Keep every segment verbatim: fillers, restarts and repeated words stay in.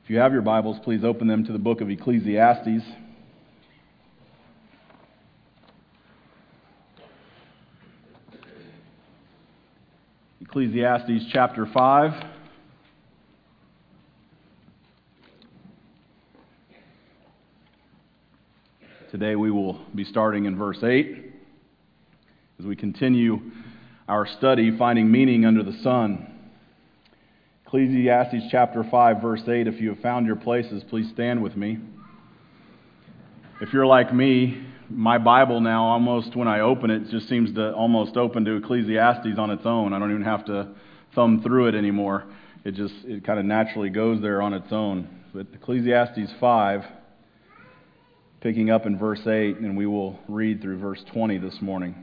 If you have your Bibles, please open them to the book of Ecclesiastes. Ecclesiastes chapter five. Today we will be starting in verse eight as we continue our study, Finding Meaning Under the Sun. Ecclesiastes chapter five, verse eight. If you have found your places, please stand with me. If you're like me, my Bible now, almost when I open it, just seems to almost open to Ecclesiastes on its own. I don't even have to thumb through it anymore. It just, it kind of naturally goes there on its own. But Ecclesiastes five, picking up in verse eight, and we will read through verse twenty this morning.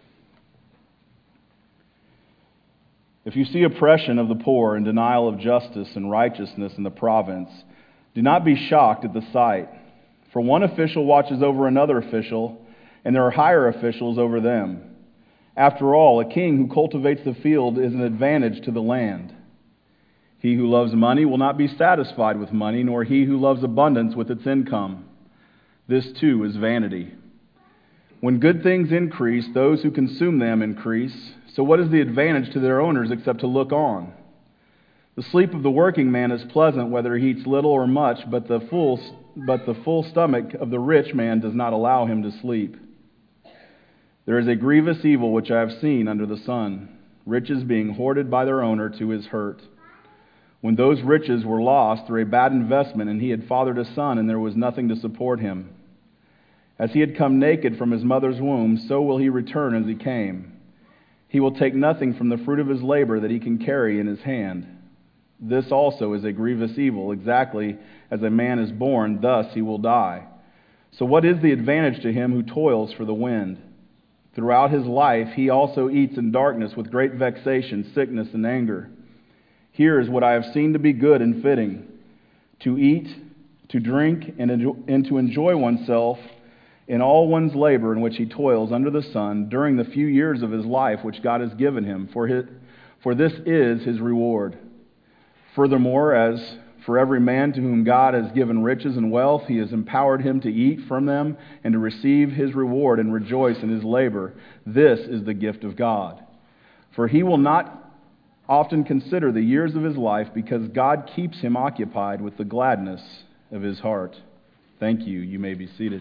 If you see oppression of the poor and denial of justice and righteousness in the province, do not be shocked at the sight. For one official watches over another official, and there are higher officials over them. After all, a king who cultivates the field is an advantage to the land. He who loves money will not be satisfied with money, nor he who loves abundance with its income. This too is vanity. When good things increase, those who consume them increase. So what is the advantage to their owners except to look on? The sleep of the working man is pleasant, whether he eats little or much, but the full, but the full stomach of the rich man does not allow him to sleep. There is a grievous evil which I have seen under the sun, riches being hoarded by their owner to his hurt. When those riches were lost through a bad investment, and he had fathered a son, and there was nothing to support him. As he had come naked from his mother's womb, so will he return as he came. He will take nothing from the fruit of his labor that he can carry in his hand. This also is a grievous evil. Exactly as a man is born, thus he will die. So what is the advantage to him who toils for the wind? Throughout his life he also eats in darkness with great vexation, sickness, and anger. Here is what I have seen to be good and fitting, to eat, to drink, and enjoy, and to enjoy oneself in all one's labor in which he toils under the sun during the few years of his life which God has given him, for his, for this is his reward. Furthermore, as for every man to whom God has given riches and wealth, he has empowered him to eat from them and to receive his reward and rejoice in his labor. This is the gift of God. For he will not often consider the years of his life, because God keeps him occupied with the gladness of his heart. Thank you. You may be seated.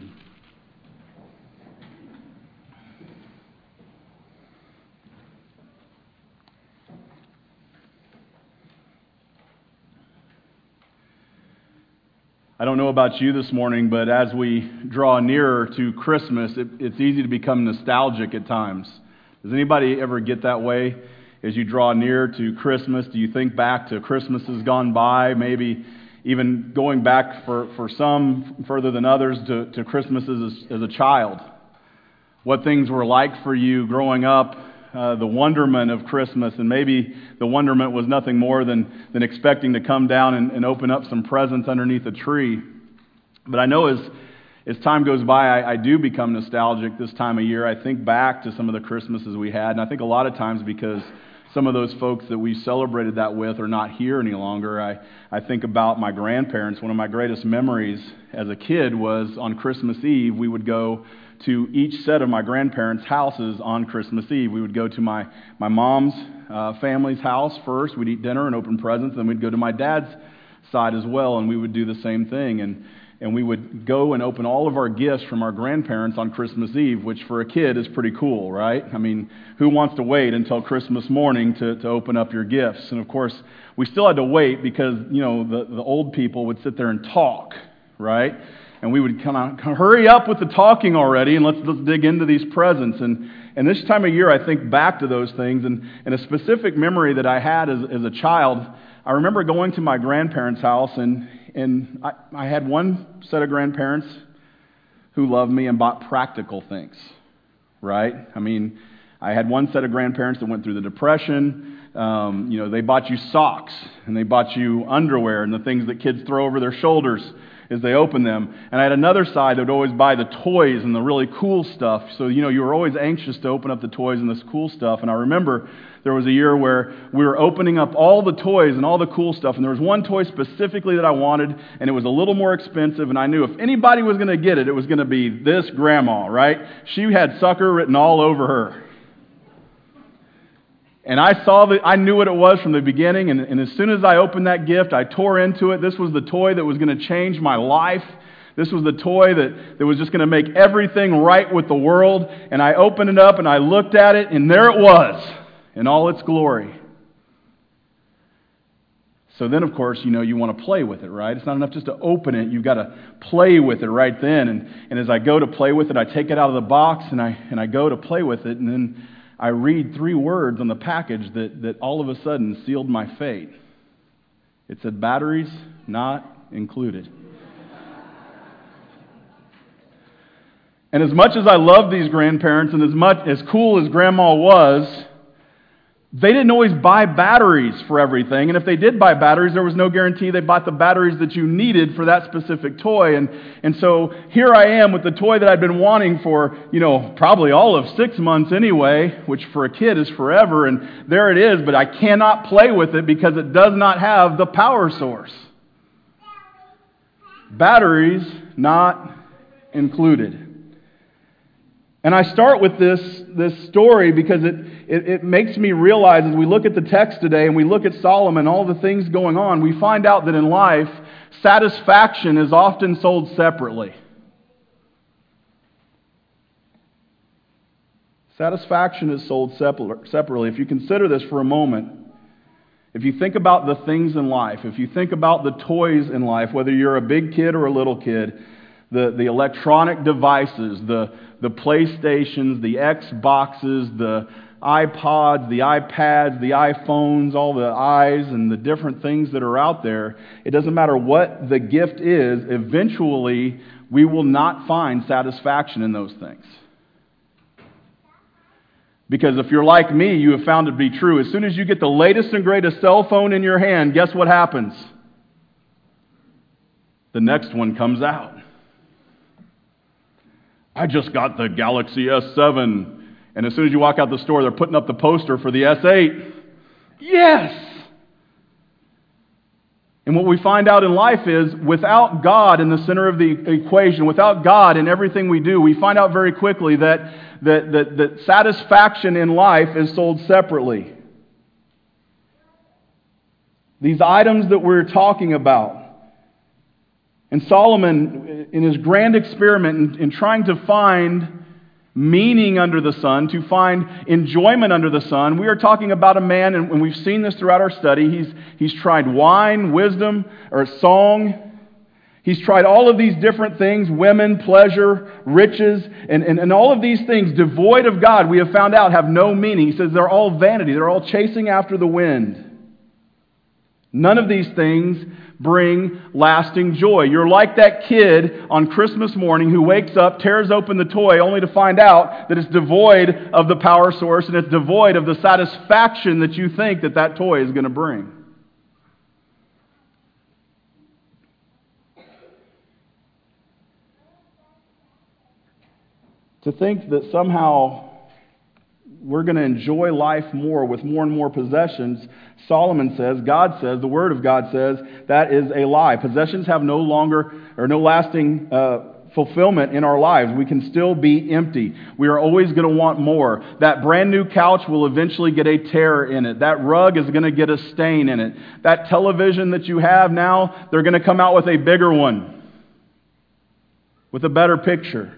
I don't know about you this morning, but as we draw nearer to Christmas, it, it's easy to become nostalgic at times. Does anybody ever get that way? As you draw near to Christmas, do you think back to Christmases gone by, maybe even going back for, for some further than others to, to Christmases as, as a child? What things were like for you growing up, uh, the wonderment of Christmas, and maybe the wonderment was nothing more than, than expecting to come down and, and open up some presents underneath a tree. But I know as, as time goes by, I, I do become nostalgic this time of year. I think back to some of the Christmases we had, and I think a lot of times because some of those folks that we celebrated that with are not here any longer. I, I think about my grandparents. One of my greatest memories as a kid was on Christmas Eve, we would go to each set of my grandparents' houses on Christmas Eve. We would go to my, my mom's uh, family's house first. We'd eat dinner and open presents. Then we'd go to my dad's side as well, and we would do the same thing. And And we would go and open all of our gifts from our grandparents on Christmas Eve, which for a kid is pretty cool, right? I mean, who wants to wait until Christmas morning to, to open up your gifts? And of course, we still had to wait because, you know, the, the old people would sit there and talk, right? And we would kind of hurry up with the talking already, and let's let's dig into these presents. And and this time of year, I think back to those things, and, and a specific memory that I had as, as a child, I remember going to my grandparents' house, and And I, I had one set of grandparents who loved me and bought practical things, right? I mean, I had one set of grandparents that went through the Depression. Um, you know, they bought you socks, and they bought you underwear, and the things that kids throw over their shoulders as they open them. And I had another side that would always buy the toys and the really cool stuff. So, you know, you were always anxious to open up the toys and this cool stuff. And I remember there was a year where we were opening up all the toys and all the cool stuff. And there was one toy specifically that I wanted, and it was a little more expensive. And I knew if anybody was going to get it, it was going to be this grandma, right? She had sucker written all over her. And I saw that, I knew what it was from the beginning, and, and as soon as I opened that gift, I tore into it. This was the toy that was going to change my life. This was the toy that, that was just going to make everything right with the world. And I opened it up, and I looked at it, and there it was, in all its glory. So then, of course, you know, you want to play with it, right? It's not enough just to open it. You've got to play with it right then. And, and as I go to play with it, I take it out of the box, and I, and I go to play with it, and then I read three words on the package that, that all of a sudden sealed my fate. It said, batteries not included. And as much as I love these grandparents, and as much as cool as Grandma was, they didn't always buy batteries for everything. And if they did buy batteries, there was no guarantee they bought the batteries that you needed for that specific toy. And, and so here I am with the toy that I'd been wanting for, you know, probably all of six months anyway, which for a kid is forever. And there it is, but I cannot play with it because it does not have the power source. Batteries not included. And I start with this, this story because it, it, it makes me realize as we look at the text today and we look at Solomon, all the things going on, we find out that in life, satisfaction is often sold separately. Satisfaction is sold separately. If you consider this for a moment, if you think about the things in life, if you think about the toys in life, whether you're a big kid or a little kid, the, the electronic devices, the, the PlayStations, the Xboxes, the iPods, the iPads, the iPhones, all the eyes and the different things that are out there, it doesn't matter what the gift is, eventually we will not find satisfaction in those things. Because if you're like me, you have found it to be true. As soon as you get the latest and greatest cell phone in your hand, guess what happens? The next one comes out. I just got the Galaxy S seven. And as soon as you walk out the store, they're putting up the poster for the S eight. Yes! And what we find out in life is, without God in the center of the equation, without God in everything we do, we find out very quickly that, that, that, that satisfaction in life is sold separately. These items that we're talking about. And Solomon, in his grand experiment in, in trying to find meaning under the sun, to find enjoyment under the sun, we are talking about a man, and we've seen this throughout our study, he's, he's tried wine, wisdom, or song. He's tried all of these different things, women, pleasure, riches, and, and, and all of these things devoid of God, we have found out have no meaning. He says they're all vanity. They're all chasing after the wind. None of these things bring lasting joy. You're like that kid on Christmas morning who wakes up, tears open the toy, only to find out that it's devoid of the power source and it's devoid of the satisfaction that you think that that toy is going to bring. To think that somehow we're going to enjoy life more with more and more possessions, Solomon says, God says, the Word of God says, that is a lie. Possessions have no longer or no lasting uh, fulfillment in our lives. We can still be empty. We are always going to want more. That brand new couch will eventually get a tear in it. That rug is going to get a stain in it. That television that you have now, they're going to come out with a bigger one, with a better picture.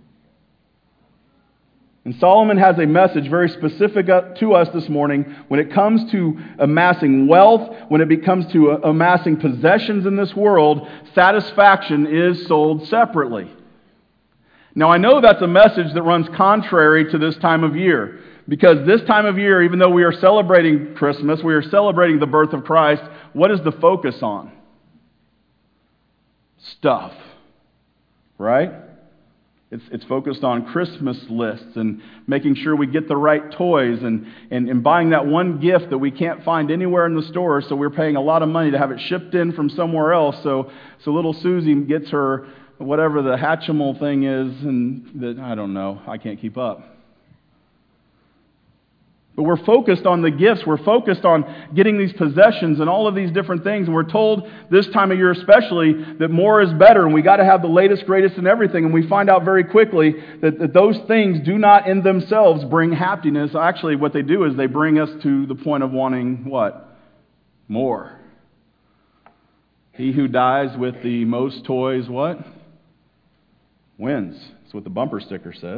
And Solomon has a message very specific to us this morning when it comes to amassing wealth, when it comes to amassing possessions in this world, satisfaction is sold separately. Now I know that's a message that runs contrary to this time of year, because this time of year, even though we are celebrating Christmas, we are celebrating the birth of Christ, what is the focus on? Stuff, right? It's, it's focused on Christmas lists and making sure we get the right toys and, and, and buying that one gift that we can't find anywhere in the store, so we're paying a lot of money to have it shipped in from somewhere else so, so little Susie gets her whatever the Hatchimal thing is, and that, I don't know, I can't keep up. But we're focused on the gifts. We're focused on getting these possessions and all of these different things. And we're told this time of year especially that more is better and we got to have the latest, greatest in everything. And we find out very quickly that, that those things do not in themselves bring happiness. Actually, what they do is they bring us to the point of wanting what? More. He who dies with the most toys, what? Wins. That's what the bumper sticker says.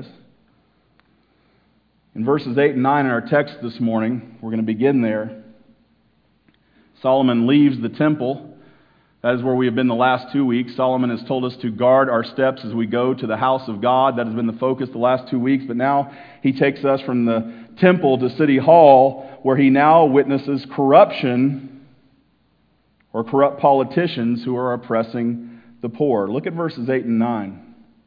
In verses eight and nine in our text this morning, we're going to begin there. Solomon leaves the temple. That is where we have been the last two weeks. Solomon has told us to guard our steps as we go to the house of God. That has been the focus the last two weeks. But now he takes us from the temple to City Hall, where he now witnesses corruption or corrupt politicians who are oppressing the poor. Look at verses eight and nine.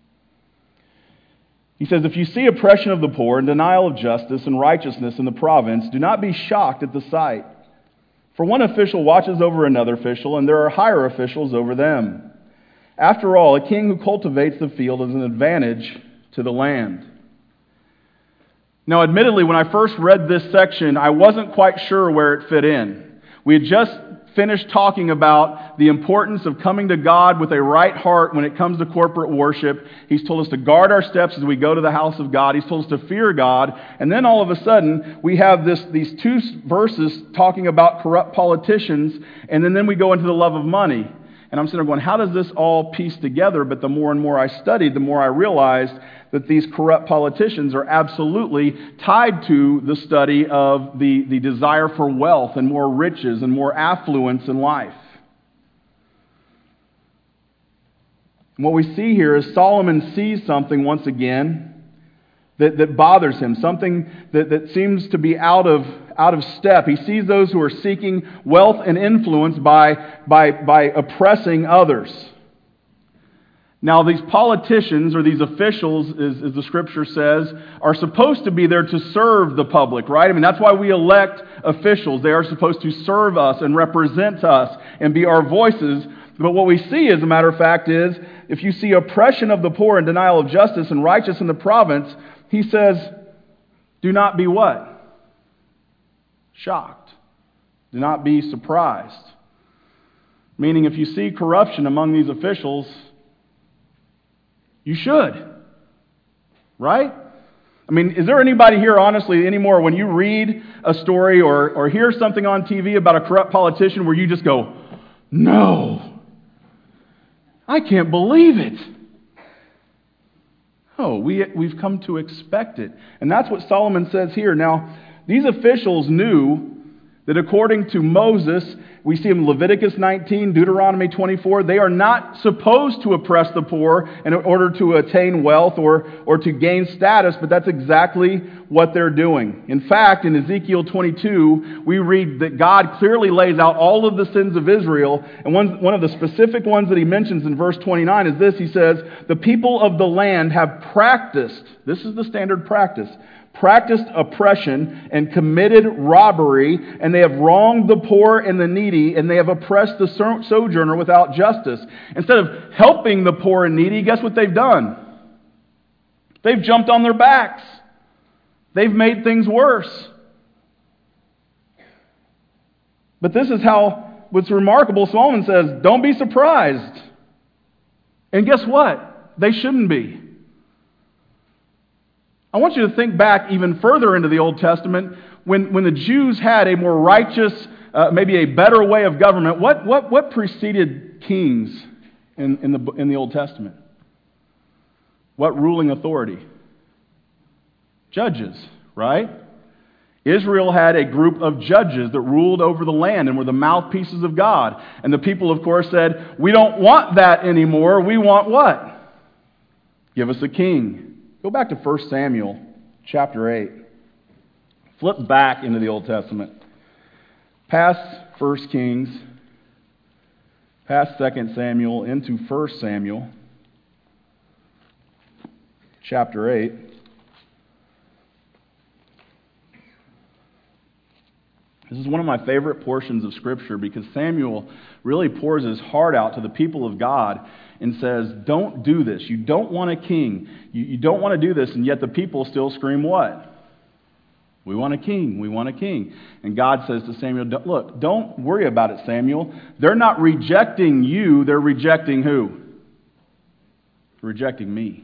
He says, if you see oppression of the poor and denial of justice and righteousness in the province, do not be shocked at the sight. For one official watches over another official, and there are higher officials over them. After all, a king who cultivates the field is an advantage to the land. Now, admittedly, when I first read this section, I wasn't quite sure where it fit in. We had just finished talking about the importance of coming to God with a right heart when it comes to corporate worship. He's told us to guard our steps as we go to the house of God. He's told us to fear God. And then all of a sudden, we have this these two verses talking about corrupt politicians, and then, then we go into the love of money. And I'm sitting there going, how does this all piece together? But the more and more I studied, the more I realized that these corrupt politicians are absolutely tied to the study of the, the desire for wealth and more riches and more affluence in life. And what we see here is Solomon sees something once again that, that bothers him, something that, that seems to be out of out of step. He sees those who are seeking wealth and influence by, by, by oppressing others. Now, these politicians, or these officials, as, as the Scripture says, are supposed to be there to serve the public, right? I mean, that's why we elect officials. They are supposed to serve us and represent us and be our voices. But what we see, as a matter of fact, is if you see oppression of the poor and denial of justice and righteousness in the province, he says, do not be what? Shocked. Do not be surprised. Meaning, if you see corruption among these officials, you should. Right? I mean, is there anybody here, honestly, anymore, when you read a story or, or hear something on T V about a corrupt politician where you just go, no, I can't believe it. Oh, we, we've come to expect it. And that's what Solomon says here. Now, these officials knew that according to Moses, we see in Leviticus nineteen, Deuteronomy twenty-four, they are not supposed to oppress the poor in order to attain wealth or, or to gain status, but that's exactly what they're doing. In fact, in Ezekiel twenty-two, we read that God clearly lays out all of the sins of Israel, and one, one of the specific ones that he mentions in verse twenty-nine is this. He says, the people of the land have practiced, this is the standard practice, practiced oppression and committed robbery, and they have wronged the poor and the needy, and they have oppressed the sojourner without justice. Instead of helping the poor and needy, guess what they've done? They've jumped on their backs. They've made things worse. But this is how, what's remarkable, Solomon says, don't be surprised. And guess what? They shouldn't be. I want you to think back even further into the Old Testament when, when the Jews had a more righteous, uh, maybe a better way of government. What, what, what preceded kings in, in, the, in the Old Testament? What ruling authority? Judges, right? Israel had a group of judges that ruled over the land and were the mouthpieces of God. And the people, of course, said, we don't want that anymore. We want what? Give us a king. Go back to First Samuel chapter eight. Flip back into the Old Testament. Past First Kings, past Second Samuel, into First Samuel. chapter eight. This is one of my favorite portions of Scripture because Samuel really pours his heart out to the people of God and says, don't do this. You don't want a king. You, you don't want to do this, and yet the people still scream what? We want a king. We want a king. And God says to Samuel, look, don't worry about it, Samuel. They're not rejecting you. They're rejecting who? Rejecting me.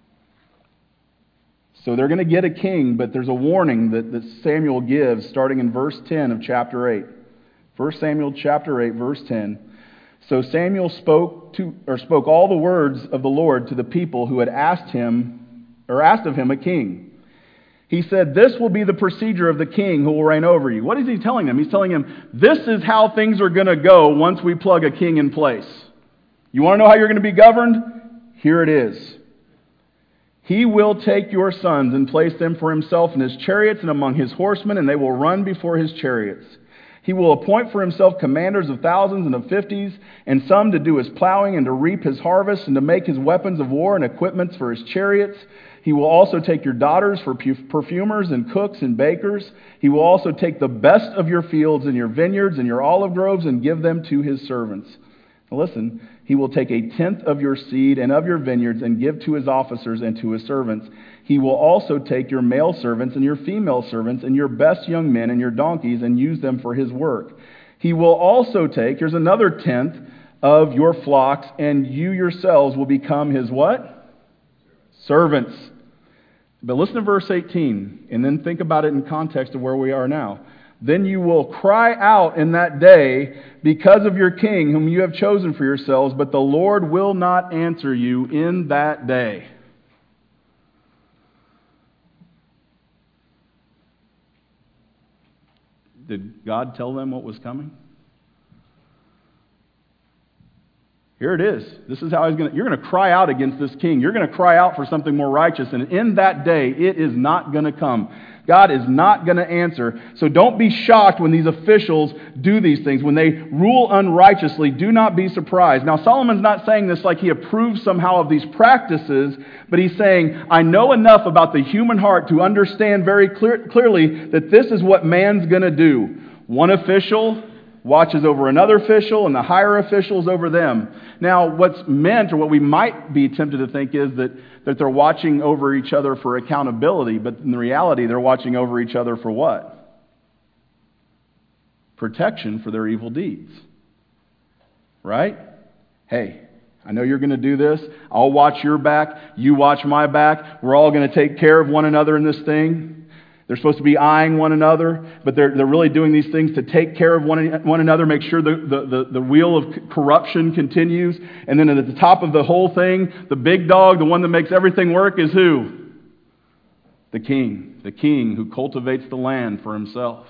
So they're going to get a king, but there's a warning that, that Samuel gives starting in verse ten of chapter eight. First Samuel chapter eight, verse ten. So Samuel spoke to or spoke all the words of the Lord to the people who had asked him or asked of him a king. He said, this will be the procedure of the king who will reign over you. What is he telling them? He's telling them, this is how things are going to go once we plug a king in place. You want to know how you're going to be governed? Here it is. He will take your sons and place them for himself in his chariots and among his horsemen, and they will run before his chariots. He will appoint for himself commanders of thousands and of fifties, and some to do his plowing and to reap his harvest and to make his weapons of war and equipments for his chariots. He will also take your daughters for perfumers and cooks and bakers. He will also take the best of your fields and your vineyards and your olive groves and give them to his servants. Now listen, he will take a tenth of your seed and of your vineyards and give to his officers and to his servants. He will also take your male servants and your female servants and your best young men and your donkeys and use them for his work. He will also take, here's another tenth of your flocks, and you yourselves will become his what? Servants. But listen to verse eighteen, and then think about it in context of where we are now. Then you will cry out in that day because of your king whom you have chosen for yourselves, but the Lord will not answer you in that day. Did God tell them what was coming? Here it is. This is how he's going to, you're going to cry out against this king. You're going to cry out for something more righteous. And in that day, it is not going to come. God is not going to answer. So don't be shocked when these officials do these things. When they rule unrighteously, do not be surprised. Now, Solomon's not saying this like he approves somehow of these practices, but he's saying, I know enough about the human heart to understand very clear, clearly that this is what man's going to do. One official watches over another official, and the higher officials over them. Now, what's meant, or what we might be tempted to think, is that, that they're watching over each other for accountability, but in reality, they're watching over each other for what? Protection for their evil deeds. Right? Hey, I know you're going to do this. I'll watch your back. You watch my back. We're all going to take care of one another in this thing. They're supposed to be eyeing one another, but they're, they're really doing these things to take care of one, one another, make sure the, the, the, the wheel of corruption continues. And then at the top of the whole thing, the big dog, the one that makes everything work, is who? The king. The king who cultivates the land for himself.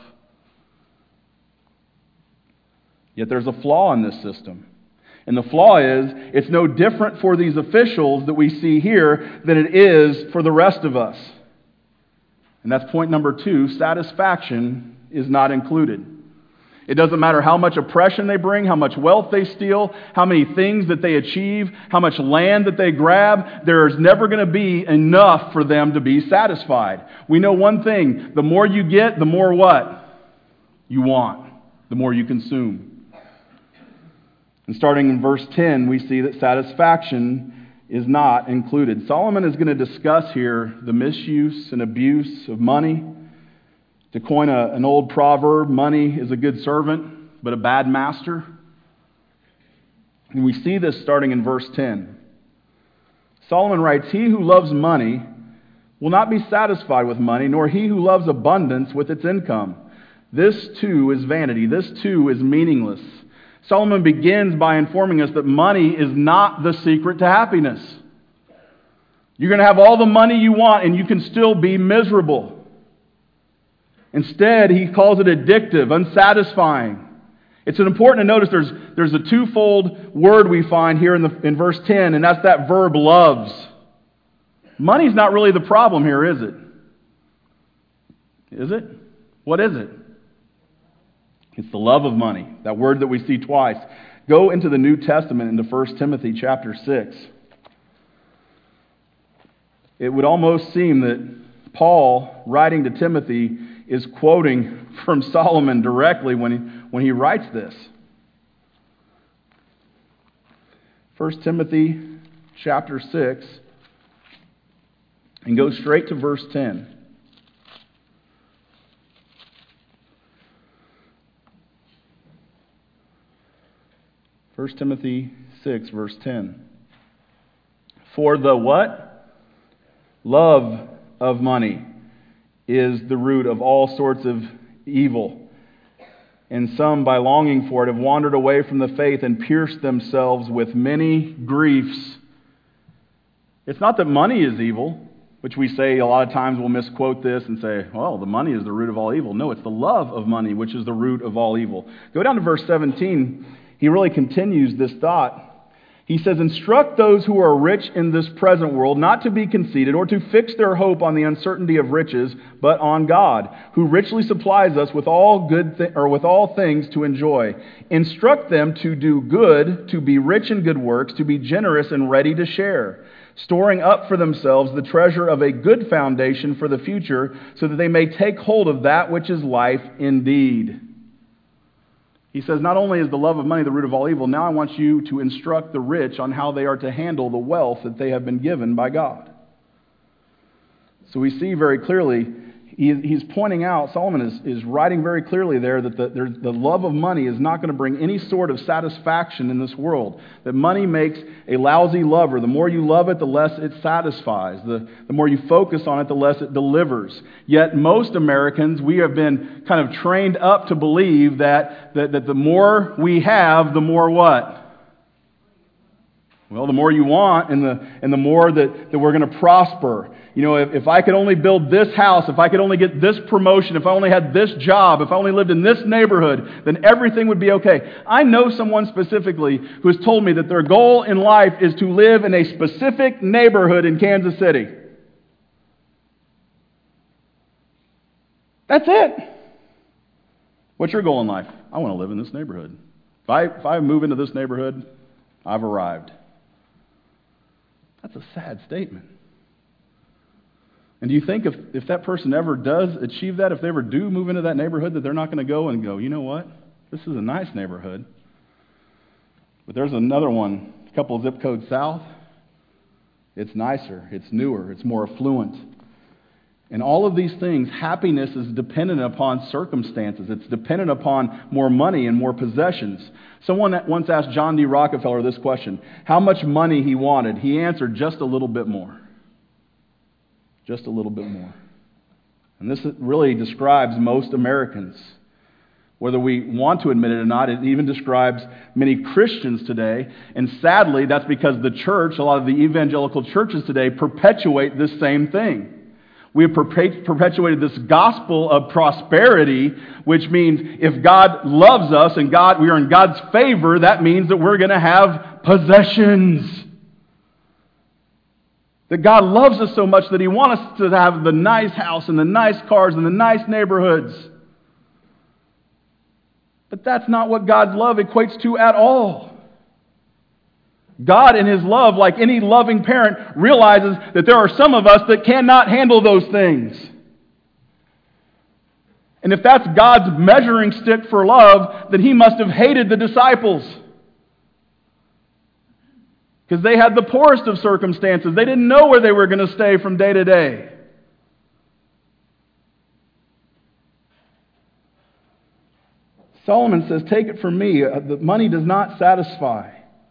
Yet there's a flaw in this system. And the flaw is, it's no different for these officials that we see here than it is for the rest of us. And that's point number two. Satisfaction is not included. It doesn't matter how much oppression they bring, how much wealth they steal, how many things that they achieve, how much land that they grab. There's never going to be enough for them to be satisfied. We know one thing. The more you get, the more what? You want. The more you consume. And starting in verse ten, we see that satisfaction is not included. Solomon is going to discuss here the misuse and abuse of money. To coin a, an old proverb, money is a good servant, but a bad master. And we see this starting in verse ten. Solomon writes, he who loves money will not be satisfied with money, nor he who loves abundance with its income. This too is vanity. This too is meaningless. Solomon begins by informing us that money is not the secret to happiness. You're going to have all the money you want and you can still be miserable. Instead, he calls it addictive, unsatisfying. It's important to notice there's, there's a twofold word we find here in, the, in verse ten, and that's that verb loves. Money's not really the problem here, is it? Is it? What is it? It's the love of money, that word that we see twice. Go into the New Testament, into First Timothy chapter six. it would almost seem that Paul, writing to Timothy, is quoting from Solomon directly when he, when he writes this. First Timothy chapter six, and go straight to verse ten. First Timothy six, verse ten. For the what? Love of money is the root of all sorts of evil. And some, by longing for it, have wandered away from the faith and pierced themselves with many griefs. It's not that money is evil, which we say a lot of times we'll misquote this and say, well, the money is the root of all evil. No, it's the love of money which is the root of all evil. Go down to verse seventeen. He really continues this thought. He says, instruct those who are rich in this present world not to be conceited or to fix their hope on the uncertainty of riches, but on God, who richly supplies us with all good th- or with all things to enjoy. Instruct them to do good, to be rich in good works, to be generous and ready to share, storing up for themselves the treasure of a good foundation for the future, so that they may take hold of that which is life indeed. He says, not only is the love of money the root of all evil, now I want you to instruct the rich on how they are to handle the wealth that they have been given by God. So we see very clearly, he, he's pointing out, Solomon is, is writing very clearly there that the, there, the love of money is not going to bring any sort of satisfaction in this world. That money makes a lousy lover. The more you love it, the less it satisfies. The, the more you focus on it, the less it delivers. Yet most Americans, we have been kind of trained up to believe that, that, that the more we have, the more what? Well, the more you want and the and the more that, that we're going to prosper. You know, if, if I could only build this house, if I could only get this promotion, if I only had this job, if I only lived in this neighborhood, then everything would be okay. I know someone specifically who has told me that their goal in life is to live in a specific neighborhood in Kansas City. That's it. What's your goal in life? I want to live in this neighborhood. If I, if I move into this neighborhood, I've arrived. That's a sad statement. And do you think if, if that person ever does achieve that, if they ever do move into that neighborhood, that they're not going to go and go, you know what? This is a nice neighborhood. But there's another one, a couple of zip codes south. It's nicer, it's newer, it's more affluent. And all of these things, happiness is dependent upon circumstances. It's dependent upon more money and more possessions. Someone once asked John D. Rockefeller this question, how much money he wanted. He answered, just a little bit more. Just a little bit more. And this really describes most Americans. Whether we want to admit it or not, it even describes many Christians today. And sadly, that's because the church, a lot of the evangelical churches today, perpetuate this same thing. We have perpetuated this gospel of prosperity, which means if God loves us and God we are in God's favor, that means that we're going to have possessions. That God loves us so much that He wants us to have the nice house and the nice cars and the nice neighborhoods. But that's not what God's love equates to at all. God in His love, like any loving parent, realizes that there are some of us that cannot handle those things. And if that's God's measuring stick for love, then He must have hated the disciples. Because they had the poorest of circumstances. They didn't know where they were going to stay from day to day. Solomon says, take it from me, the money does not satisfy.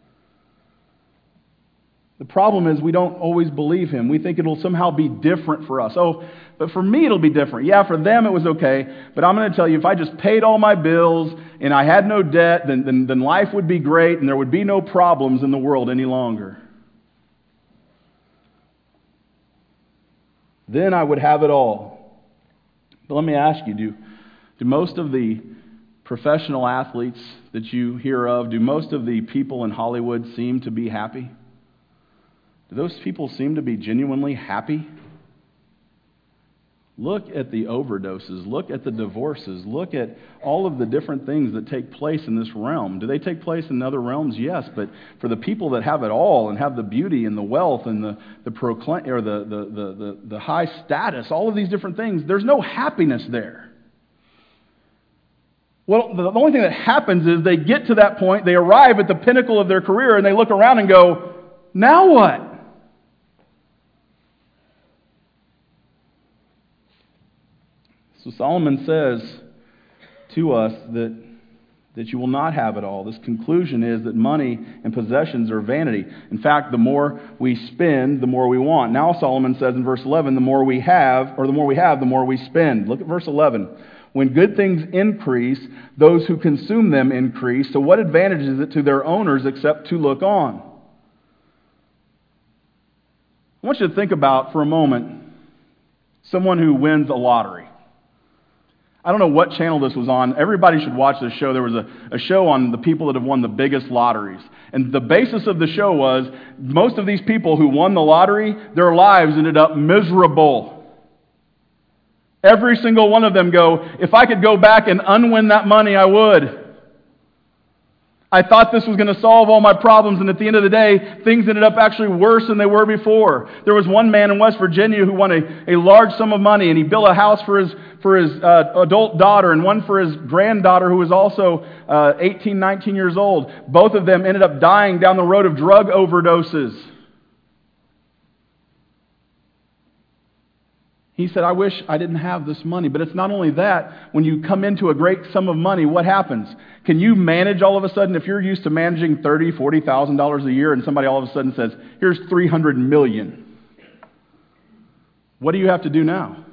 The problem is we don't always believe him. We think it'll somehow be different for us. Oh, but for me it'll be different. Yeah, for them it was okay. But I'm going to tell you, if I just paid all my bills and I had no debt, then, then, then life would be great and there would be no problems in the world any longer. Then I would have it all. But let me ask you, do, do most of the professional athletes that you hear of, do most of the people in Hollywood seem to be happy? Do those people seem to be genuinely happy? Look at the overdoses. Look at the divorces. Look at all of the different things that take place in this realm. Do they take place in other realms? Yes, but for the people that have it all and have the beauty and the wealth and the the proclaim or the the, the the the high status, all of these different things, there's no happiness there. Well, the only thing that happens is they get to that point, they arrive at the pinnacle of their career, and they look around and go, now what? So Solomon says to us that, that you will not have it all. This conclusion is that money and possessions are vanity. In fact, the more we spend, the more we want. Now Solomon says in verse eleven, the more we have, or the more we have, the more we spend. Look at verse eleven. When good things increase, those who consume them increase. So what advantage is it to their owners except to look on? I want you to think about for a moment someone who wins a lottery. I don't know what channel this was on. Everybody should watch this show. There was a, a show on the people that have won the biggest lotteries. And the basis of the show was most of these people who won the lottery, their lives ended up miserable. Every single one of them go, if I could go back and unwin that money, I would. I thought this was going to solve all my problems, and at the end of the day, things ended up actually worse than they were before. There was one man in West Virginia who won a, a large sum of money, and he built a house for his for his uh, adult daughter and one for his granddaughter who was also uh, eighteen, nineteen years old. Both of them ended up dying down the road of drug overdoses. He said, I wish I didn't have this money. But it's not only that. When you come into a great sum of money, what happens? Can you manage all of a sudden, if you're used to managing thirty thousand dollars, forty thousand dollars a year, and somebody all of a sudden says, here's three hundred million dollars. What do you have to do now?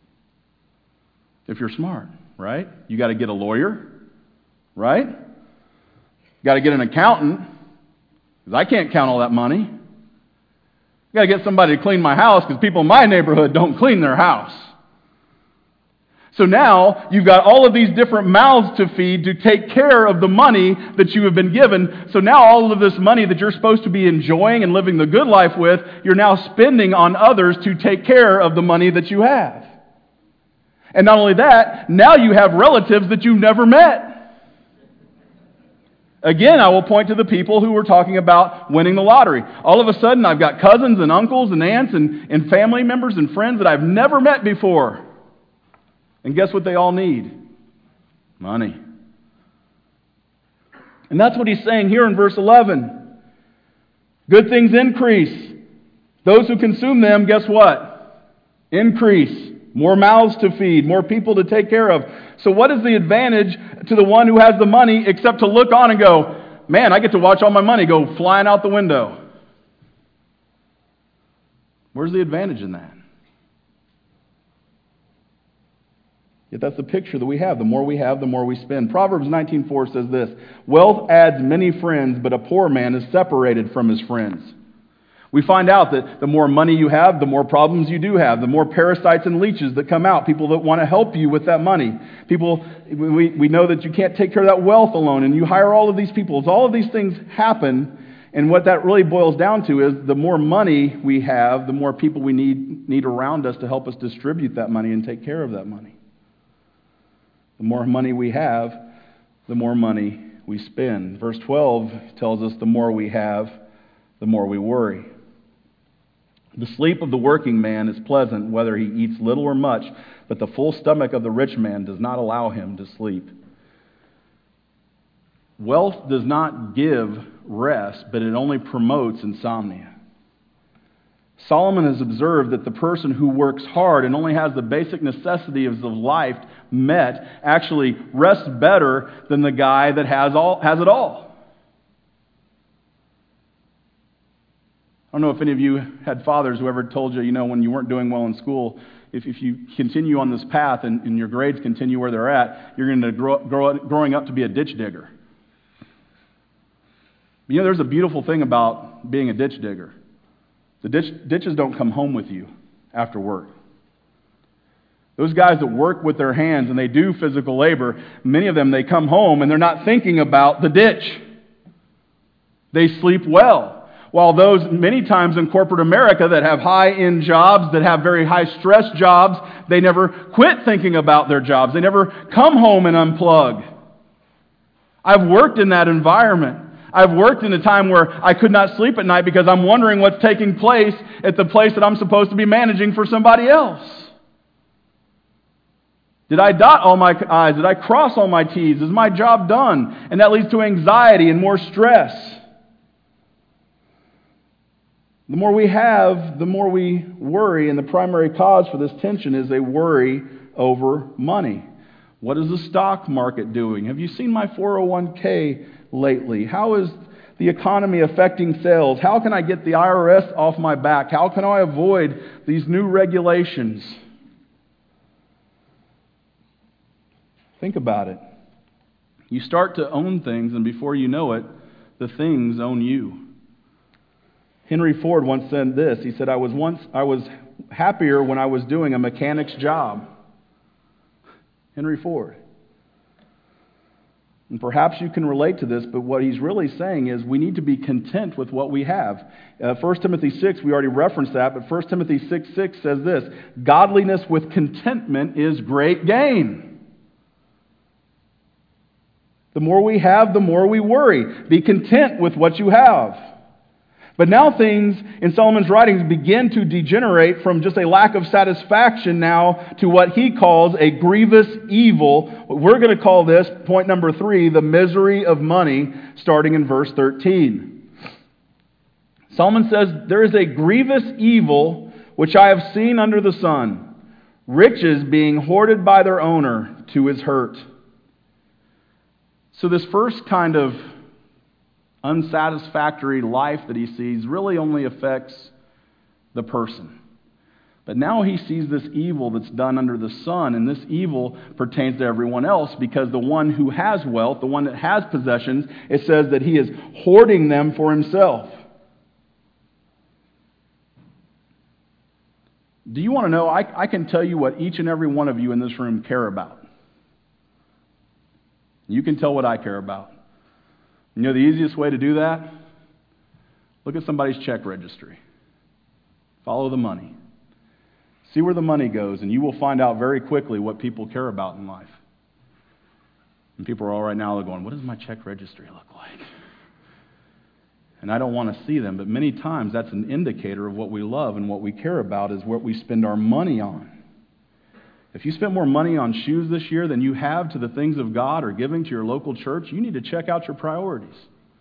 If you're smart, right? You got to get a lawyer, right? You got to get an accountant, because I can't count all that money. I've got to get somebody to clean my house because people in my neighborhood don't clean their house. So now you've got all of these different mouths to feed to take care of the money that you have been given. So now all of this money that you're supposed to be enjoying and living the good life with, you're now spending on others to take care of the money that you have. And not only that, now you have relatives that you've never met. Again, I will point to the people who were talking about winning the lottery. All of a sudden, I've got cousins and uncles and aunts and, and family members and friends that I've never met before. And guess what they all need? Money. And that's what he's saying here in verse eleven. Good things increase. Those who consume them, guess what? Increase. More mouths to feed, more people to take care of. So what is the advantage to the one who has the money except to look on and go, man, I get to watch all my money go flying out the window? Where's the advantage in that? Yet that's the picture that we have. The more we have, the more we spend. Proverbs nineteen four says this, wealth adds many friends, but a poor man is separated from his friends. We find out that the more money you have, the more problems you do have, the more parasites and leeches that come out, people that want to help you with that money. People, we, we know that you can't take care of that wealth alone, and you hire all of these people. As all of these things happen, and what that really boils down to is the more money we have, the more people we need, need around us to help us distribute that money and take care of that money. The more money we have, the more money we spend. Verse twelve tells us the more we have, the more we worry. The sleep of the working man is pleasant, whether he eats little or much, but the full stomach of the rich man does not allow him to sleep. Wealth does not give rest, but it only promotes insomnia. Solomon has observed that the person who works hard and only has the basic necessities of life met actually rests better than the guy that has all has it all. I don't know if any of you had fathers who ever told you, you know, when you weren't doing well in school, if, if you continue on this path and, and your grades continue where they're at, you're going to grow, grow growing up to be a ditch digger. You know, there's a beautiful thing about being a ditch digger. The ditch, ditches don't come home with you after work. Those guys that work with their hands and they do physical labor, many of them, they come home and they're not thinking about the ditch. They sleep well. While those many times in corporate America that have high-end jobs, that have very high-stress jobs, they never quit thinking about their jobs. They never come home and unplug. I've worked in that environment. I've worked in a time where I could not sleep at night because I'm wondering what's taking place at the place that I'm supposed to be managing for somebody else. Did I dot all my I's? Did I cross all my T's? Is my job done? And that leads to anxiety and more stress. The more we have, the more we worry, and the primary cause for this tension is a worry over money. What is the stock market doing? Have you seen my four oh one k lately? How is the economy affecting sales? How can I get the I R S off my back? How can I avoid these new regulations? Think about it. You start to own things, and before you know it, the things own you. Henry Ford once said this. He said, I was once I was happier when I was doing a mechanic's job. Henry Ford. And perhaps you can relate to this, but what he's really saying is we need to be content with what we have. Uh, First Timothy six, we already referenced that, but First Timothy six six says this, godliness with contentment is great gain. The more we have, the more we worry. Be content with what you have. But now things in Solomon's writings begin to degenerate from just a lack of satisfaction now to what he calls a grievous evil. We're going to call this, point number three, the misery of money, starting in verse thirteen. Solomon says, there is a grievous evil which I have seen under the sun, riches being hoarded by their owner to his hurt. So this first kind of unsatisfactory life that he sees really only affects the person. But now he sees this evil that's done under the sun, and this evil pertains to everyone else because the one who has wealth, the one that has possessions, it says that he is hoarding them for himself. Do you want to know? I, I can tell you what each and every one of you in this room care about. You can tell what I care about. You know the easiest way to do that? Look at somebody's check registry. Follow the money. See where the money goes, and you will find out very quickly what people care about in life. And people are all right now, they're going, what does my check registry look like? And I don't want to see them, but many times that's an indicator of what we love and what we care about is what we spend our money on. If you spent more money on shoes this year than you have to the things of God or giving to your local church, you need to check out your priorities.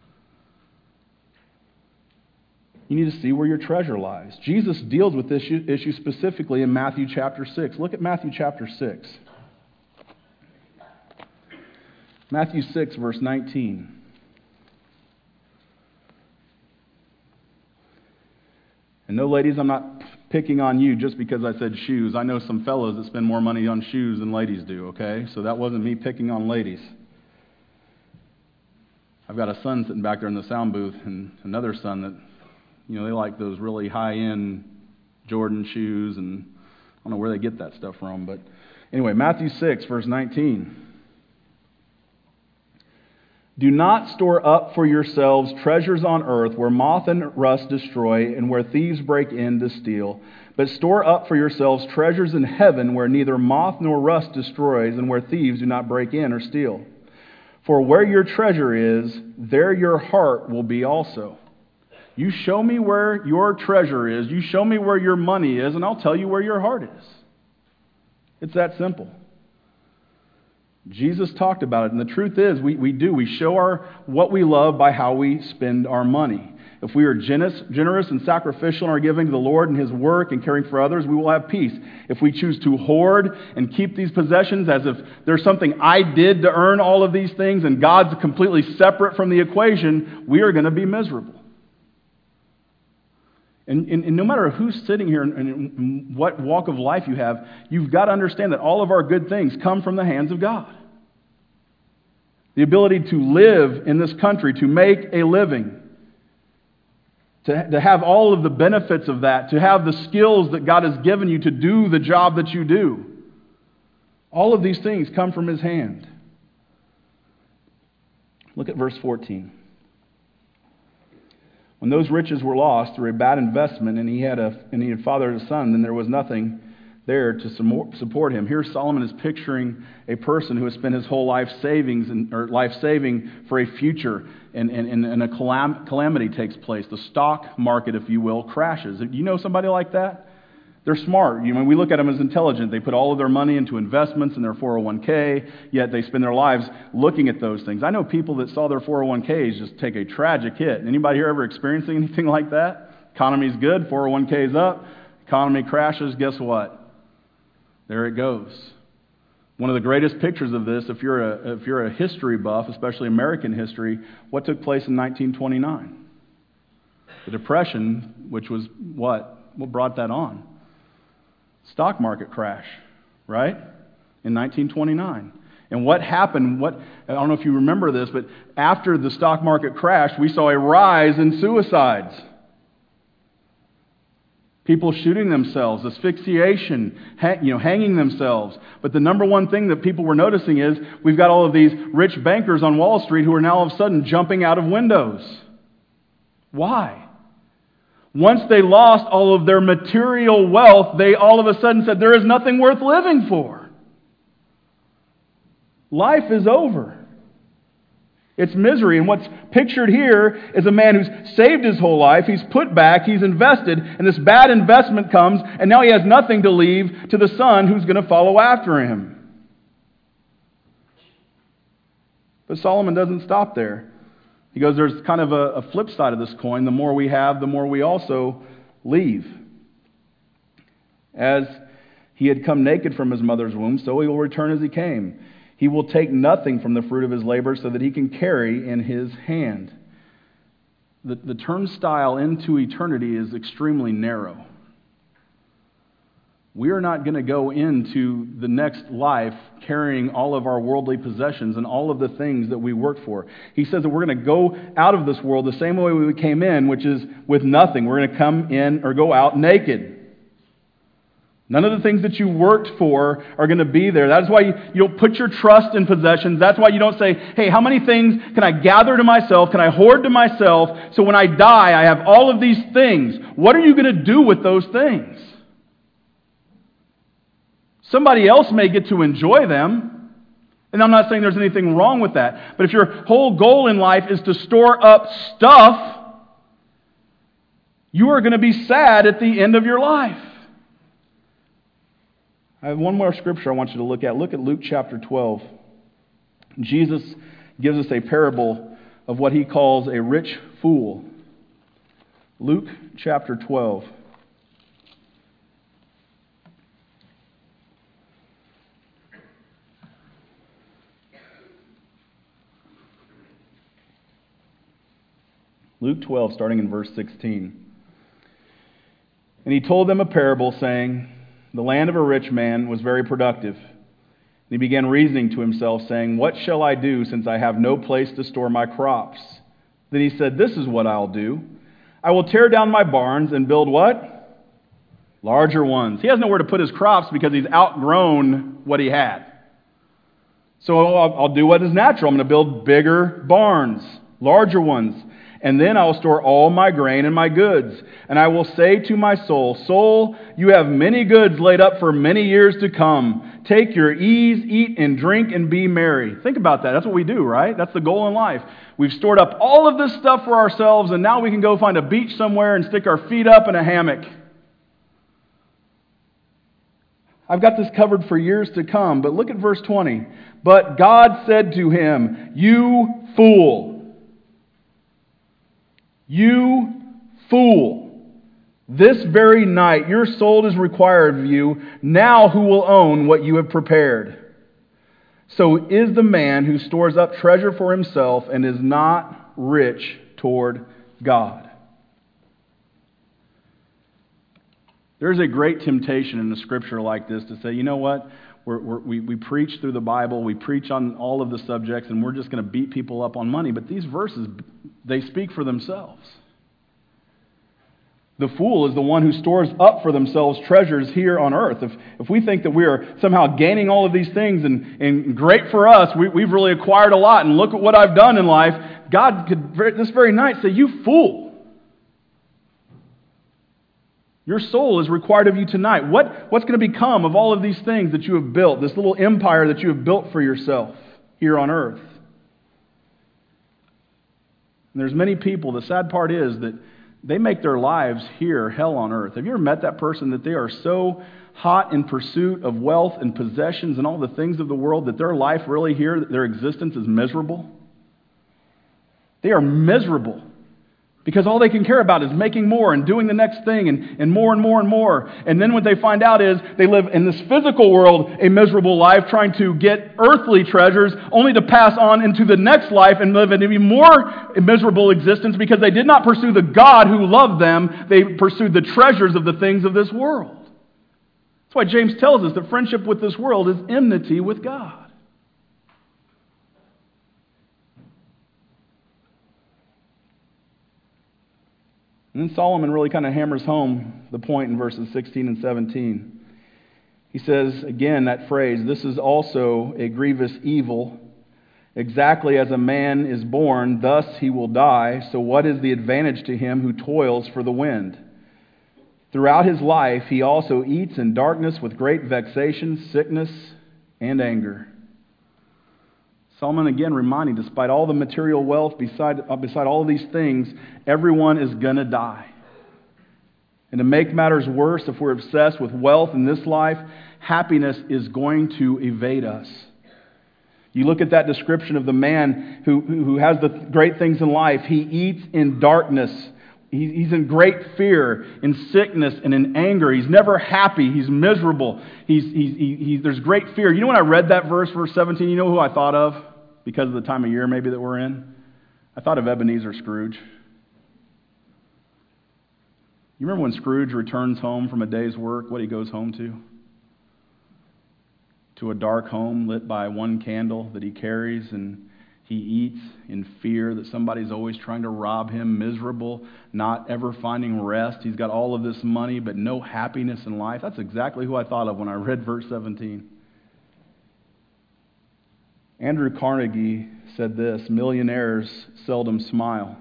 You need to see where your treasure lies. Jesus deals with this issue specifically in Matthew chapter six. Look at Matthew chapter six. Matthew six, verse nineteen. And no, ladies, I'm not picking on you just because I said shoes. I know some fellows that spend more money on shoes than ladies do, okay? So that wasn't me picking on ladies. I've got a son sitting back there in the sound booth and another son that, you know, they like those really high-end Jordan shoes, and I don't know where they get that stuff from. But anyway, Matthew six, verse nineteen. Do not store up for yourselves treasures on earth where moth and rust destroy and where thieves break in to steal. But store up for yourselves treasures in heaven where neither moth nor rust destroys and where thieves do not break in or steal. For where your treasure is, there your heart will be also. You show me where your treasure is, you show me where your money is, and I'll tell you where your heart is. It's that simple. Jesus talked about it, and the truth is, we, we do. We show our what we love by how we spend our money. If we are generous, generous and sacrificial in our giving to the Lord and His work and caring for others, we will have peace. If we choose to hoard and keep these possessions as if there's something I did to earn all of these things and God's completely separate from the equation, we are going to be miserable. And, and, and no matter who's sitting here and, and what walk of life you have, you've got to understand that all of our good things come from the hands of God. The ability to live in this country, to make a living, to, to have all of the benefits of that, to have the skills that God has given you to do the job that you do. All of these things come from His hand. Look at verse fourteen. When those riches were lost through a bad investment and he had a and he had fathered a son, then there was nothing there to support him. Here Solomon is picturing a person who has spent his whole life savings and, or life saving for a future, and, and, and a calam- calamity takes place. The stock market, if you will, crashes. Do you know somebody like that? They're smart. You know, we look at them as intelligent. They put all of their money into investments in their four oh one k, yet they spend their lives looking at those things. I know people that saw their four oh one k's just take a tragic hit. Anybody here ever experiencing anything like that? Economy's good, four oh one k's up, economy crashes, guess what? There it goes. One of the greatest pictures of this, if you're a if you're a history buff, especially American history, what took place in nineteen twenty-nine? The Depression, which was what? What brought that on? Stock market crash, right? In nineteen twenty-nine. And what happened, what I don't know if you remember this, but after the stock market crashed, we saw a rise in suicides. People shooting themselves, asphyxiation, ha- you know, hanging themselves. But the number one thing that people were noticing is we've got all of these rich bankers on Wall Street who are now all of a sudden jumping out of windows. Why? Once they lost all of their material wealth, they all of a sudden said, there is nothing worth living for. Life is over. It's misery. And what's pictured here is a man who's saved his whole life, he's put back, he's invested, and this bad investment comes, and now he has nothing to leave to the son who's going to follow after him. But Solomon doesn't stop there. He goes, there's kind of a, a flip side of this coin. The more we have, the more we also leave. As he had come naked from his mother's womb, so he will return as he came. He will take nothing from the fruit of his labor so that he can carry in his hand. The, the turnstile into eternity is extremely narrow. We are not going to go into the next life carrying all of our worldly possessions and all of the things that we work for. He says that we're going to go out of this world the same way we came in, which is with nothing. We're going to come in or go out naked. None of the things that you worked for are going to be there. That's why you, you don't put your trust in possessions. That's why you don't say, hey, how many things can I gather to myself? Can I hoard to myself so when I die I have all of these things? What are you going to do with those things? Somebody else may get to enjoy them. And I'm not saying there's anything wrong with that. But if your whole goal in life is to store up stuff, you are going to be sad at the end of your life. I have one more scripture I want you to look at. Look at Luke chapter twelve. Jesus gives us a parable of what he calls a rich fool. Luke chapter twelve. Luke twelve, starting in verse sixteen. And he told them a parable, saying, the land of a rich man was very productive. And he began reasoning to himself, saying, what shall I do, since I have no place to store my crops? Then he said, this is what I'll do. I will tear down my barns and build what? Larger ones. He has nowhere to put his crops because he's outgrown what he had. So I'll, I'll do what is natural. I'm going to build bigger barns, larger ones. And then I will store all my grain and my goods. And I will say to my soul, soul, you have many goods laid up for many years to come. Take your ease, eat and drink and be merry. Think about that. That's what we do, right? That's the goal in life. We've stored up all of this stuff for ourselves, and now we can go find a beach somewhere and stick our feet up in a hammock. I've got this covered for years to come. But look at verse twenty. But God said to him, you fool. You fool, this very night your soul is required of you. Now who will own what you have prepared? So is the man who stores up treasure for himself and is not rich toward God. There's a great temptation in a scripture like this to say, you know what? We're, we're, we, we preach through the Bible, we preach on all of the subjects, and we're just going to beat people up on money. But these verses, they speak for themselves. The fool is the one who stores up for themselves treasures here on earth. If, if we think that we are somehow gaining all of these things and, and great for us, we, we've really acquired a lot, and look at what I've done in life, God could this very night say, you fool. Your soul is required of you tonight. What, what's going to become of all of these things that you have built, this little empire that you have built for yourself here on earth? And there's many people, the sad part is that they make their lives here hell on earth. Have you ever met that person that they are so hot in pursuit of wealth and possessions and all the things of the world that their life really here, their existence is miserable? They are miserable because all they can care about is making more and doing the next thing and, and more and more and more. And then what they find out is they live in this physical world a miserable life trying to get earthly treasures only to pass on into the next life and live an even more miserable existence because they did not pursue the God who loved them. They pursued the treasures of the things of this world. That's why James tells us that friendship with this world is enmity with God. And then Solomon really kind of hammers home the point in verses sixteen and seventeen. He says, again, that phrase, this is also a grievous evil. Exactly as a man is born, thus he will die. So what is the advantage to him who toils for the wind? Throughout his life, he also eats in darkness with great vexation, sickness, and anger. Solomon again reminding, despite all the material wealth, beside, uh, beside all of these things, everyone is going to die. And to make matters worse, if we're obsessed with wealth in this life, happiness is going to evade us. You look at that description of the man who, who has the great things in life. He eats in darkness. He, he's in great fear, in sickness, and in anger. He's never happy. He's miserable. He's, he's, he, he, there's great fear. You know when I read that verse, verse seventeen, you know who I thought of? Because of the time of year maybe that we're in? I thought of Ebenezer Scrooge. You remember when Scrooge returns home from a day's work, what he goes home to? To a dark home lit by one candle that he carries, and he eats in fear that somebody's always trying to rob him, miserable, not ever finding rest. He's got all of this money, but no happiness in life. That's exactly who I thought of when I read verse seventeen. Andrew Carnegie said this, millionaires seldom smile.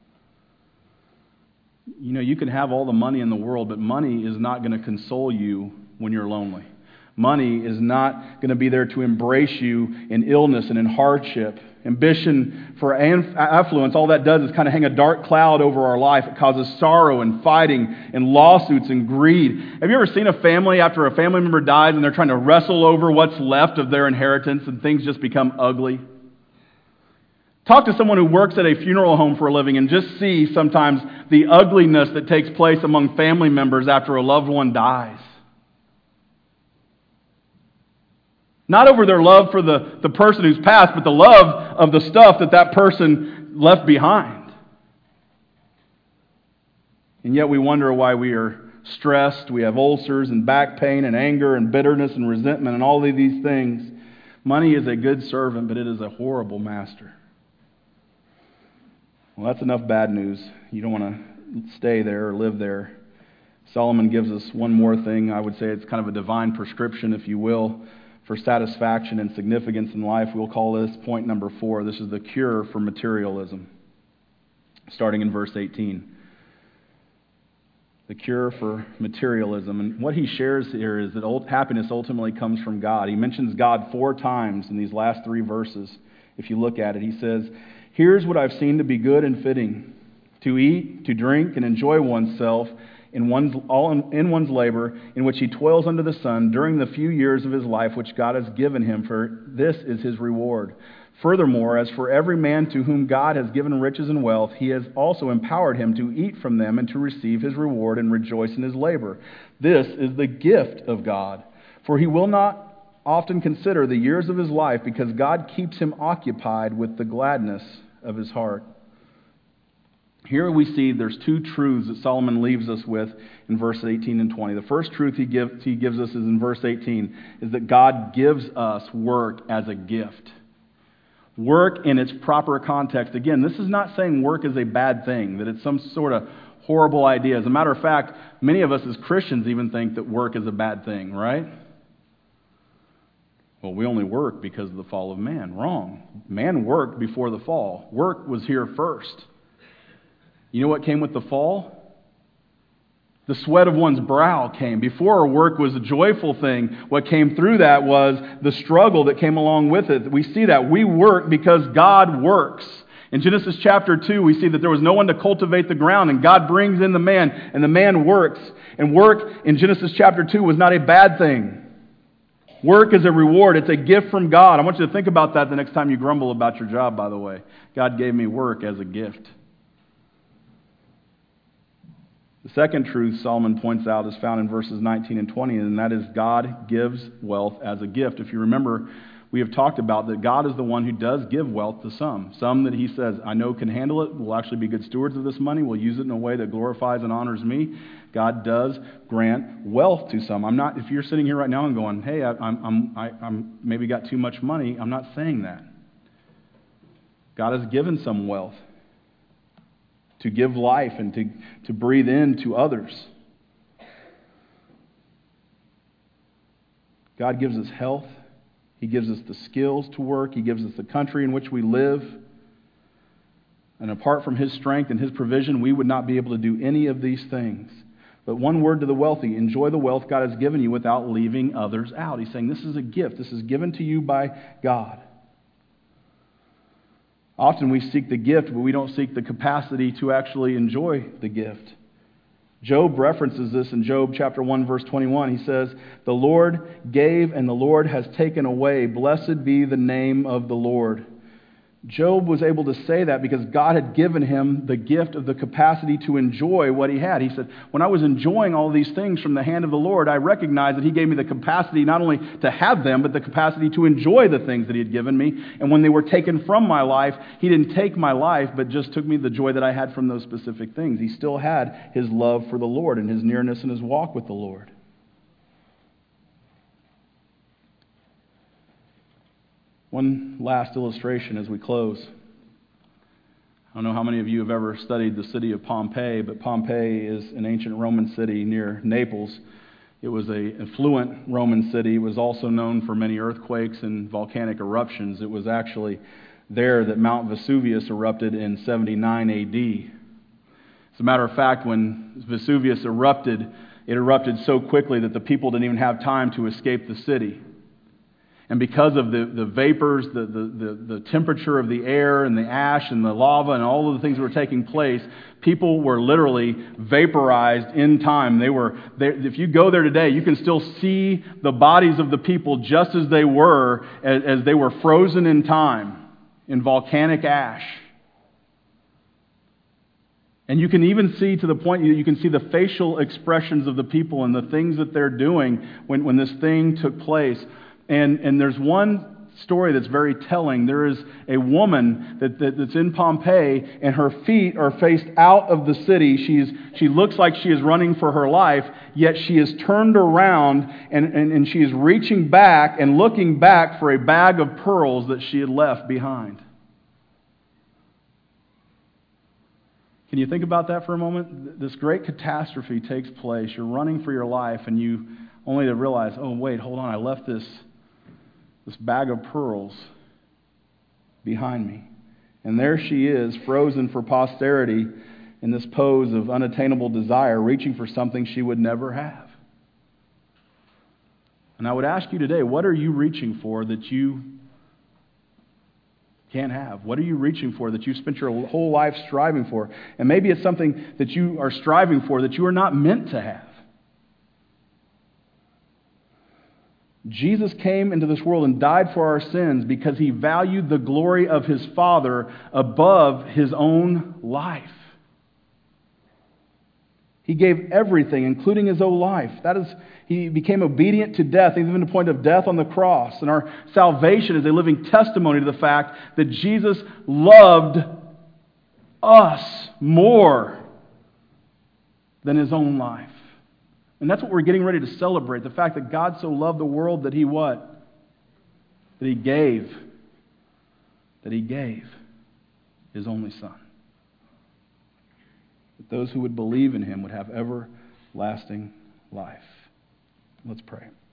You know, you can have all the money in the world, but money is not going to console you when you're lonely. Money is not going to be there to embrace you in illness and in hardship. Ambition for affluence, all that does is kind of hang a dark cloud over our life. It causes sorrow and fighting and lawsuits and greed. Have you ever seen a family after a family member dies and they're trying to wrestle over what's left of their inheritance and things just become ugly? Talk to someone who works at a funeral home for a living and just see sometimes the ugliness that takes place among family members after a loved one dies. Not over their love for the, the person who's passed, but the love of the stuff that that person left behind. And yet we wonder why we are stressed, we have ulcers and back pain and anger and bitterness and resentment and all of these things. Money is a good servant, but it is a horrible master. Well, that's enough bad news. You don't want to stay there or live there. Solomon gives us one more thing. I would say it's kind of a divine prescription, if you will, for satisfaction and significance in life. We'll call this point number four. This is the cure for materialism. Starting in verse eighteen. The cure for materialism. And what he shares here is that happiness ultimately comes from God. He mentions God four times in these last three verses. If you look at it, he says, "Here's what I've seen to be good and fitting, to eat, to drink, and enjoy oneself in one's, all in, in one's labor, in which he toils under the sun during the few years of his life which God has given him, for this is his reward. Furthermore, as for every man to whom God has given riches and wealth, he has also empowered him to eat from them and to receive his reward and rejoice in his labor. This is the gift of God. For he will not often consider the years of his life, because God keeps him occupied with the gladness of his heart." Here we see there's two truths that Solomon leaves us with in verse eighteen and twenty. The first truth he gives, he gives us is in verse eighteen, is that God gives us work as a gift. Work in its proper context. Again, this is not saying work is a bad thing, that it's some sort of horrible idea. As a matter of fact, many of us as Christians even think that work is a bad thing, right? Well, we only work because of the fall of man. Wrong. Man worked before the fall. Work was here first. You know what came with the fall? The sweat of one's brow came. Before, work was a joyful thing. What came through that was the struggle that came along with it. We see that. We work because God works. In Genesis chapter two, we see that there was no one to cultivate the ground, and God brings in the man, and the man works. And work in Genesis chapter two was not a bad thing. Work is a reward. It's a gift from God. I want you to think about that the next time you grumble about your job, by the way. God gave me work as a gift. The second truth Solomon points out is found in verses nineteen and twenty, and that is God gives wealth as a gift. If you remember, we have talked about that God is the one who does give wealth to some. Some that he says, I know can handle it, will actually be good stewards of this money, will use it in a way that glorifies and honors me. God does grant wealth to some. I'm not, if you're sitting here right now and going, hey, I, I'm, I'm, I, I'm maybe got too much money, I'm not saying that. God has given some wealth to give life and to, to breathe in to others. God gives us health. He gives us the skills to work. He gives us the country in which we live. And apart from His strength and His provision, we would not be able to do any of these things. But one word to the wealthy, enjoy the wealth God has given you without leaving others out. He's saying this is a gift. This is given to you by God. Often we seek the gift, but we don't seek the capacity to actually enjoy the gift. Job references this in Job chapter one, verse twenty-one. He says, the Lord gave and the Lord has taken away. Blessed be the name of the Lord. Job was able to say that because God had given him the gift of the capacity to enjoy what he had. He said, when I was enjoying all these things from the hand of the Lord, I recognized that He gave me the capacity not only to have them, but the capacity to enjoy the things that He had given me. And when they were taken from my life, He didn't take my life, but just took me the joy that I had from those specific things. He still had His love for the Lord and His nearness and His walk with the Lord. One last illustration as we close. I don't know how many of you have ever studied the city of Pompeii, but Pompeii is an ancient Roman city near Naples. It was an affluent Roman city. It was also known for many earthquakes and volcanic eruptions. It was actually there that Mount Vesuvius erupted in seventy-nine A D. As a matter of fact, when Vesuvius erupted, it erupted so quickly that the people didn't even have time to escape the city. And because of the, the vapors, the, the, the, the temperature of the air and the ash and the lava and all of the things that were taking place, people were literally vaporized in time. They were, they, if you go there today, you can still see the bodies of the people just as they were, as, as they were frozen in time in volcanic ash. And you can even see to the point that you can see the facial expressions of the people and the things that they're doing when, when this thing took place. And, and there's one story that's very telling. There is a woman that, that, that's in Pompeii, and her feet are faced out of the city. She's, she looks like she is running for her life, yet she is turned around, and, and, and she is reaching back and looking back for a bag of pearls that she had left behind. Can you think about that for a moment? This great catastrophe takes place. You're running for your life, and you only to realize, oh, wait, hold on, I left this this bag of pearls behind me. And there she is, frozen for posterity in this pose of unattainable desire, reaching for something she would never have. And I would ask you today, what are you reaching for that you can't have? What are you reaching for that you've spent your whole life striving for? And maybe it's something that you are striving for that you are not meant to have. Jesus came into this world and died for our sins because He valued the glory of His Father above His own life. He gave everything, including His own life. That is, He became obedient to death, even to the point of death on the cross. And our salvation is a living testimony to the fact that Jesus loved us more than His own life. And that's what we're getting ready to celebrate. The fact that God so loved the world that He what? That He gave. That He gave His only Son. That those who would believe in Him would have everlasting life. Let's pray.